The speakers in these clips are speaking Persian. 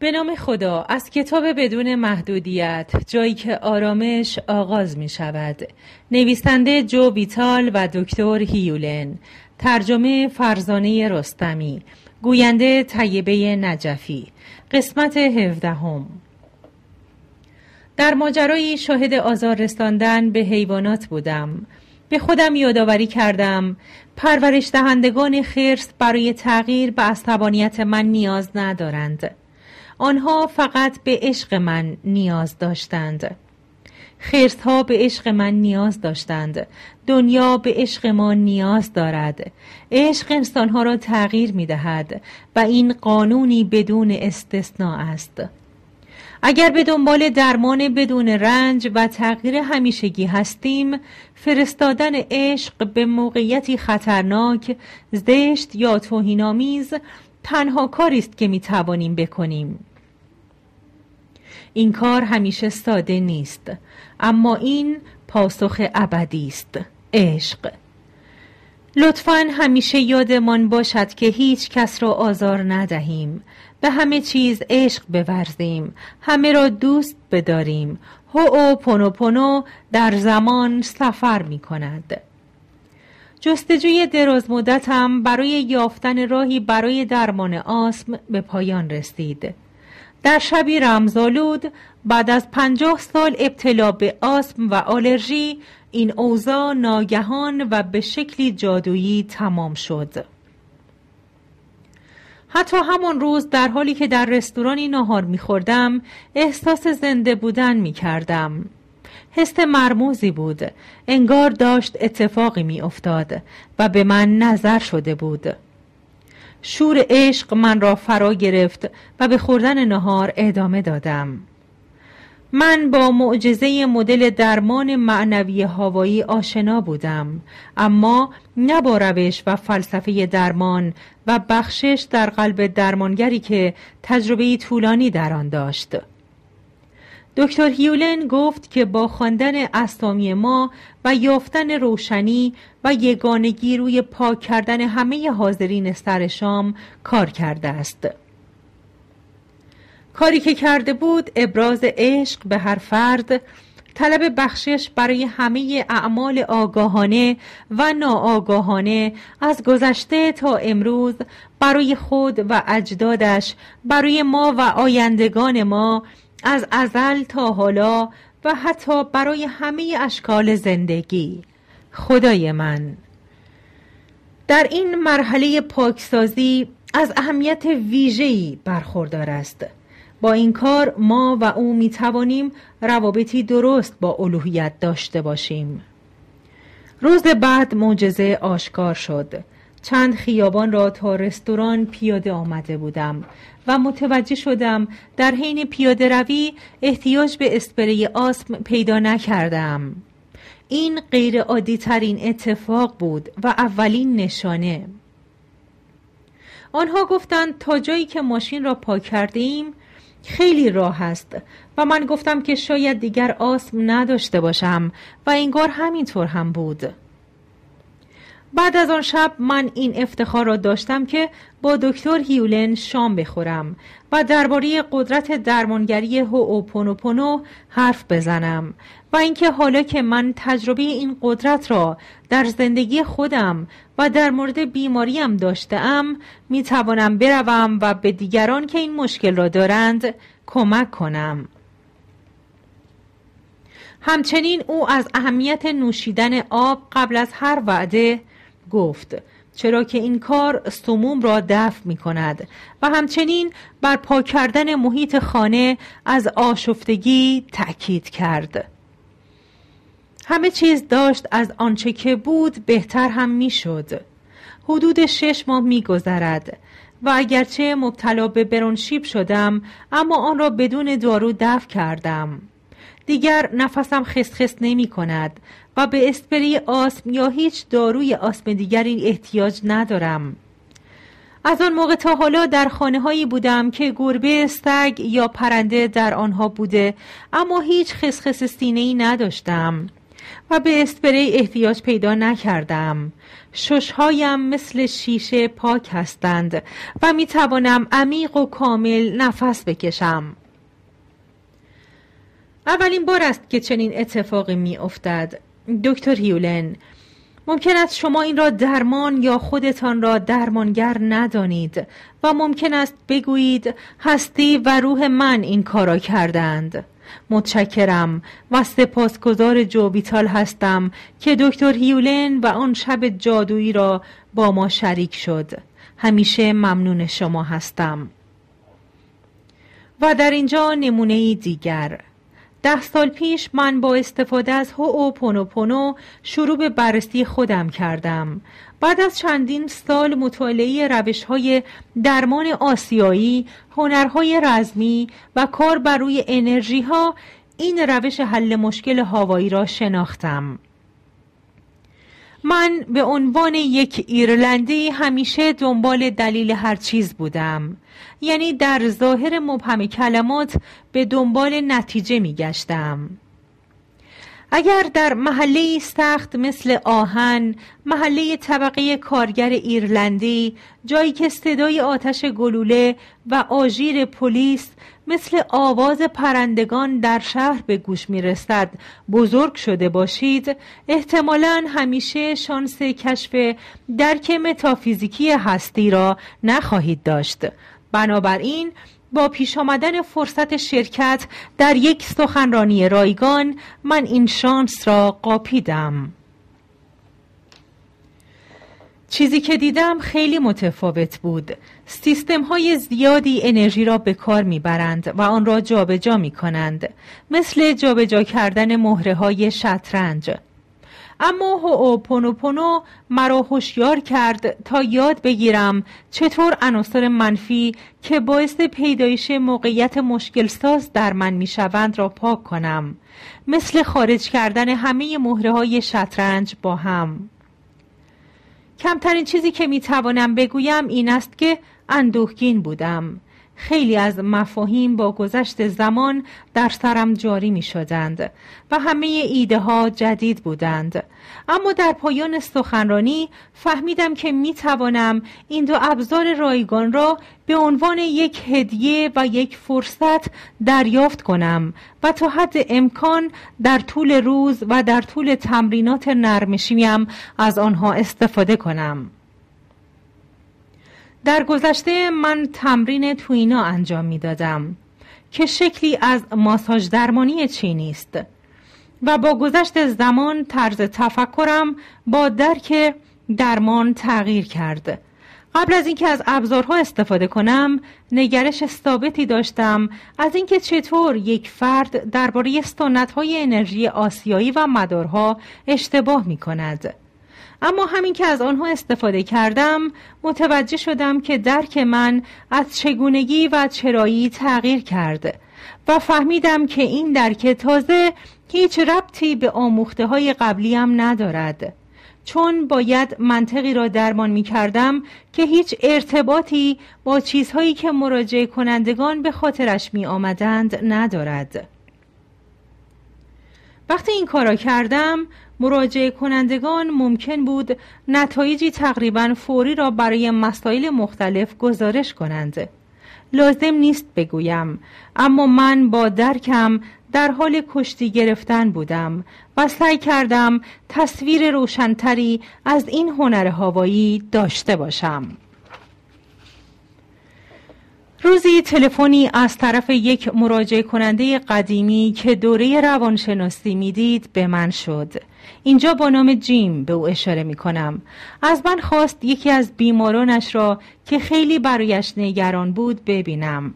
به نام خدا. از کتاب بدون محدودیت، جایی که آرامش آغاز می شود. نویسنده جو ویتال و دکتر هیولن. ترجمه فرزانه رستمی. گوینده طیبه نجفی. قسمت 17. در ماجرایی شاهد آزار رساندن به حیوانات بودم. به خودم یادآوری کردم پرورش دهندگان خرس برای تغییر به عصبانیت من نیاز ندارند. آنها فقط به عشق من نیاز داشتند. خرس‌ها به عشق من نیاز داشتند. دنیا به عشق ما نیاز دارد. عشق انسانها را تغییر می دهد و این قانونی بدون استثناء است. اگر به دنبال درمان بدون رنج و تغییر همیشگی هستیم، فرستادن عشق به موقعیتی خطرناک، زشت یا توهین‌آمیز تنها کاری است که می توانیم بکنیم. این کار همیشه ساده نیست، اما این پاسخ ابدی است: عشق. لطفاً همیشه یادمان باشد که هیچ کس را آزار ندهیم، به همه چیز عشق بورزیم، همه را دوست بداریم. هوئوپونوپونو در زمان سفر می کند. جستجوی دراز مدتم برای یافتن راهی برای درمان آسم به پایان رسید. در شبی رمزآلود، بعد از 50 سال ابتلا به آسم و آلرژی، این اوضاع ناگهان و به شکلی جادویی تمام شد. حتی همان روز در حالی که در رستورانی ناهار می‌خوردم، احساس زنده بودن می‌کردم. حس مرموزی بود، انگار داشت اتفاقی می‌افتاد و به من نظر شده بود. شور عشق من را فرا گرفت و به خوردن ناهار ادامه دادم. من با معجزه مدل درمان معنوی هاوایی آشنا بودم، اما نه با روش و فلسفه درمان و بخشش در قلب درمانگری که تجربه طولانی در آن داشت. دکتر هیولن گفت که با خواندن اسامی ما و یافتن روشنی و یگانگی روی پاک کردن همه حاضرین سر شام کار کرده است. کاری که کرده بود ابراز عشق به هر فرد، طلب بخشش برای همه اعمال آگاهانه و ناآگاهانه از گذشته تا امروز، برای خود و اجدادش، برای ما و آیندگان ما، از ازل تا حالا و حتی برای همه اشکال زندگی. خدای من، در این مرحله پاکسازی از اهمیت ویژه‌ای برخوردار است. با این کار ما و او می توانیم روابطی درست با الوهیت داشته باشیم. روز بعد معجزه آشکار شد. چند خیابان را تا رستوران پیاده آمده بودم و متوجه شدم در حین پیاده روی احتیاج به اسپری آسم پیدا نکردم. این غیر عادی ترین اتفاق بود و اولین نشانه. آنها گفتند تا جایی که ماشین را پارک کردیم خیلی راه است و من گفتم که شاید دیگر آسم نداشته باشم و انگار همینطور هم بود. بعد از آن شب من این افتخار را داشتم که با دکتر هیولن شام بخورم و درباره قدرت درمانگری هوئوپونوپونو حرف بزنم و اینکه حالا که من تجربه این قدرت را در زندگی خودم و در مورد بیماریم داشتم، می توانم بروم و به دیگران که این مشکل را دارند کمک کنم. همچنین او از اهمیت نوشیدن آب قبل از هر وعده گفت، چرا که این کار سموم را دفع می کند و همچنین بر پاک کردن محیط خانه از آشفتگی تأکید کرد. همه چیز داشت از آنچه که بود بهتر هم می شد. حدود 6 ماه می گذرد و اگرچه مبتلا به برونشیب شدم، اما آن را بدون دارو دفع کردم. دیگر نفسم خسخس نمی کند و به اسپری آسم یا هیچ داروی آسم دیگری احتیاج ندارم. از آن موقع تا حالا در خانه‌هایی بودم که گربه، سگ یا پرنده در آنها بوده، اما هیچ خسخس سینه‌ای نداشتم. و به اسپری احتیاج پیدا نکردم. ششهایم مثل شیشه پاک هستند و می توانم عمیق و کامل نفس بکشم. اولین بار است که چنین اتفاقی می افتد. دکتر هیولن، ممکن است شما این را درمان یا خودتان را درمانگر ندانید و ممکن است بگویید هستی و روح من این کارا کردند. متشکرم و سپاسگزار جوبیتال هستم که دکتر هیولن و آن شب جادویی را با ما شریک شد. همیشه ممنون شما هستم. و در اینجا نمونه دیگر. 10 سال پیش من با استفاده از هوئوپونوپونو شروع به بررسی خودم کردم. بعد از چندین سال مطالعه روش‌های درمان آسیایی، هنرهای رزمی و کار بر روی انرژی‌ها، این روش حل مشکل هاوایی را شناختم. من به عنوان یک ایرلندی همیشه دنبال دلیل هر چیز بودم. یعنی در ظاهر مبهم کلمات به دنبال نتیجه می گشتم. اگر در محله سخت مثل آهن، محله طبقه کارگر ایرلندی، جایی که صدای آتش گلوله و آژیر پلیس مثل آواز پرندگان در شهر به گوش می رسد بزرگ شده باشید، احتمالاً همیشه شانس کشف درک متافیزیکی هستی را نخواهید داشت. بنابراین با پیش آمدن فرصت شرکت در یک سخنرانی رایگان من این شانس را قاپیدم. چیزی که دیدم خیلی متفاوت بود. سیستم های زیادی انرژی را به کار میبرند و آن را جابجا میکنند، مثل جابجا کردن مهره های شطرنج. اما هوئوپونوپونو مرا هوشیار کرد تا یاد بگیرم چطور عناصر منفی که باعث پیدایش موقعیت مشکل ساز در من میشوند را پاک کنم، مثل خارج کردن همه مهره های شطرنج با هم. کمترین چیزی که میتوانم بگویم این است که اندوهگین بودم. خیلی از مفاهیم با گذشت زمان در سرم جاری می شدند و همه ایده ها جدید بودند. اما در پایان سخنرانی فهمیدم که می توانم این دو ابزار رایگان را به عنوان یک هدیه و یک فرصت دریافت کنم و تا حد امکان در طول روز و در طول تمرینات نرمشیم از آنها استفاده کنم. در گذشته من تمرین توینا انجام می دادم که شکلی از ماساژ درمانی چینی است و با گذشت زمان طرز تفکرم با درک درمان تغییر کرد. قبل از اینکه از ابزارها استفاده کنم نگرش ثابتی داشتم از اینکه چطور یک فرد درباره سنت‌های انرژی آسیایی و مدارها اشتباه می کند. اما همین که از آنها استفاده کردم متوجه شدم که درک من از چگونگی و چرایی تغییر کرد و فهمیدم که این درک تازه هیچ ربطی به آموخته های قبلیم ندارد، چون باید منطقی را درمان می کردم که هیچ ارتباطی با چیزهایی که مراجعه کنندگان به خاطرش می آمدند ندارد. وقتی این کارا کردم مراجعه کنندگان ممکن بود نتایجی تقریباً فوری را برای مسائل مختلف گزارش کنند. لازم نیست بگویم، اما من با درکم در حال کشتی گرفتن بودم و سعی کردم تصویر روشن‌تری از این هنر هوایی داشته باشم. روزی تلفنی از طرف یک مراجعه کننده قدیمی که دوره روانشناسی میدید به من شد. اینجا با نام جیم به او اشاره می کنم. از من خواست یکی از بیمارانش را که خیلی برایش نگران بود ببینم.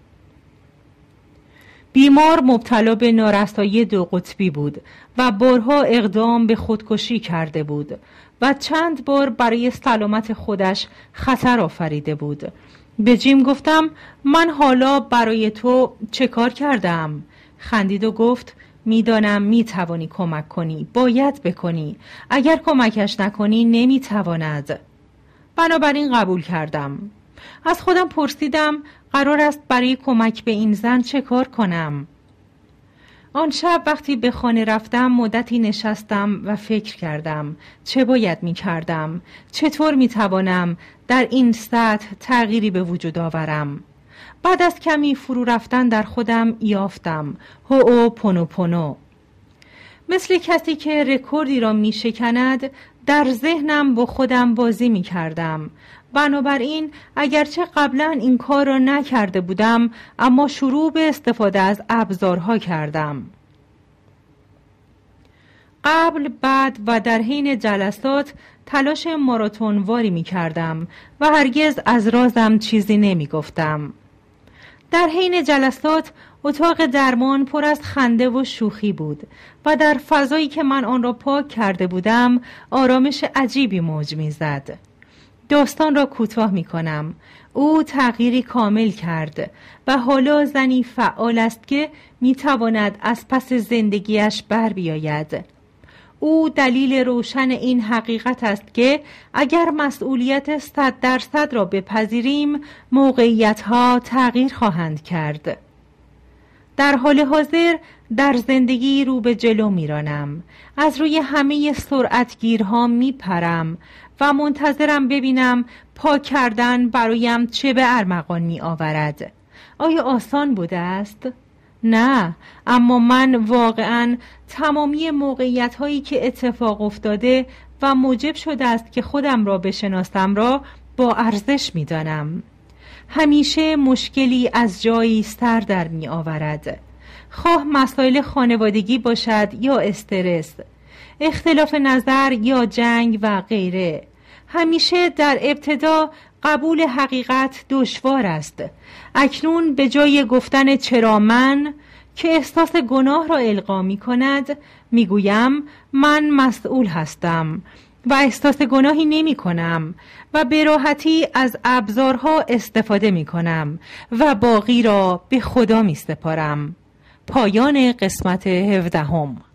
بیمار مبتلا به نارسایی 2 قطبی بود و بارها اقدام به خودکشی کرده بود و چند بار برای سلامت خودش خطر آفریده بود. به جیم گفتم من حالا برای تو چه کار کردم؟ خندید و گفت میدانم میتوانی کمک کنی، باید بکنی. اگر کمکش نکنی نمیتواند. بنابراین قبول کردم. از خودم پرسیدم قرار است برای کمک به این زن چه کار کنم؟ آن شب وقتی به خانه رفتم مدتی نشستم و فکر کردم چه باید می کردم، چطور می توانم در این سطح تغییری به وجود آورم. بعد از کمی فرو رفتن در خودم یافتم هوئوپونوپونو. مثل کسی که رکوردی را می شکند در ذهنم با خودم بازی می کردم. بنابراین اگرچه قبلا این کار را نکرده بودم اما شروع به استفاده از ابزارها کردم. قبل، بعد و در حین جلسات تلاش ماراتونواری می کردم و هرگز از رازم چیزی نمی گفتم. در حین جلسات اتاق درمان پر از خنده و شوخی بود و در فضایی که من آن را پاک کرده بودم آرامش عجیبی موج می‌زد. داستان را کوتاه می‌کنم. او تغییری کامل کرد و حالا زنی فعال است که می‌تواند از پس زندگیش بر بیاید. او دلیل روشن این حقیقت است که اگر مسئولیت 100% را بپذیریم موقعیت‌ها تغییر خواهند کرد. در حال حاضر در زندگی رو به جلو میرانم. از روی همه سرعتگیرها میپرم و منتظرم ببینم پاک کردن برایم چه به ارمغان می آورد. آیا آسان بوده است؟ نه، اما من واقعاً تمامی موقعیت هایی که اتفاق افتاده و موجب شده است که خودم را بشناسم را با ارزش می دانم. همیشه مشکلی از جایی سر در می آورد. خواه مسائل خانوادگی باشد یا استرس، اختلاف نظر یا جنگ و غیره. همیشه در ابتدا قبول حقیقت دشوار است. اکنون به جای گفتن چرا من که احساس گناه را القا می کند می گویم من مسئول هستم و احساس گناهی نمی کنم و به راحتی از ابزارها استفاده می کنم و باقی را به خدا می سپارم. پایان قسمت 17.